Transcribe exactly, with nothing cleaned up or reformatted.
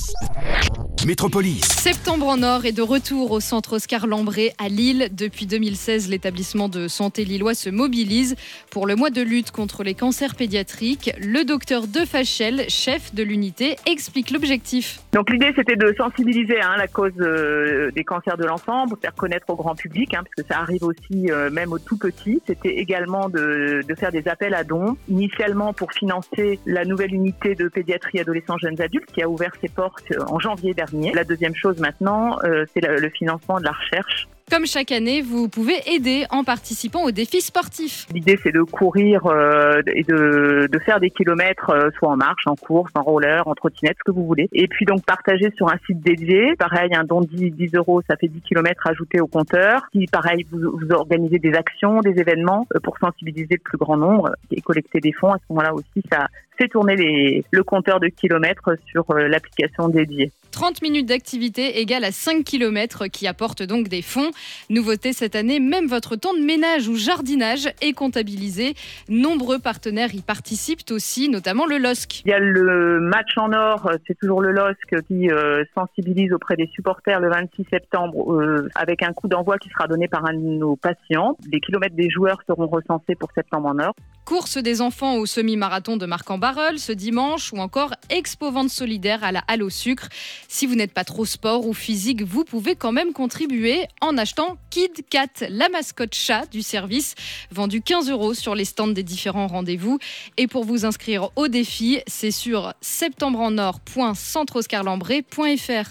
Métropolis. Septembre en Or est de retour au centre Oscar Lambré à Lille. Depuis deux mille seize, l'établissement de santé lillois se mobilise pour le mois de lutte contre les cancers pédiatriques. Le docteur Defachel, chef de l'unité, explique l'objectif. Donc l'idée, c'était de sensibiliser hein, la cause euh, des cancers de l'enfant, pour faire connaître au grand public, hein, parce que ça arrive aussi euh, même aux tout petits. C'était également de, de faire des appels à dons, initialement pour financer la nouvelle unité de pédiatrie adolescents jeunes adultes qui a ouvert ses portes en janvier dernier. La deuxième chose maintenant, euh, c'est le, le financement de la recherche. Comme chaque année, vous pouvez aider en participant aux défis sportifs. L'idée, c'est de courir euh, et de, de faire des kilomètres, euh, soit en marche, en course, en roller, en trottinette, ce que vous voulez. Et puis donc partager sur un site dédié. Pareil, un don de dix euros, ça fait dix kilomètres ajoutés au compteur. Si pareil, vous, vous organisez des actions, des événements euh, pour sensibiliser le plus grand nombre et collecter des fonds, à ce moment-là aussi, ça fait tourner les, le compteur de kilomètres sur euh, l'application dédiée. trente minutes d'activité égale à cinq kilomètres qui apportent donc des fonds. Nouveauté cette année, même votre temps de ménage ou jardinage est comptabilisé. Nombreux partenaires y participent aussi, notamment le L O S C. Il y a le match en or, c'est toujours le L O S C qui euh, sensibilise auprès des supporters le vingt-six septembre euh, avec un coup d'envoi qui sera donné par un de nos patients. Les kilomètres des joueurs seront recensés pour septembre en or. Course des enfants au semi-marathon de Marc-en-Barœul ce dimanche ou encore expo vente solidaire à la Halle au sucre. Si vous n'êtes pas trop sport ou physique, vous pouvez quand même contribuer en achetant Kid Cat, la mascotte chat du service, vendu quinze euros sur les stands des différents rendez-vous. Et pour vous inscrire au défi, c'est sur septembre en or point centre oscar lambré point f r.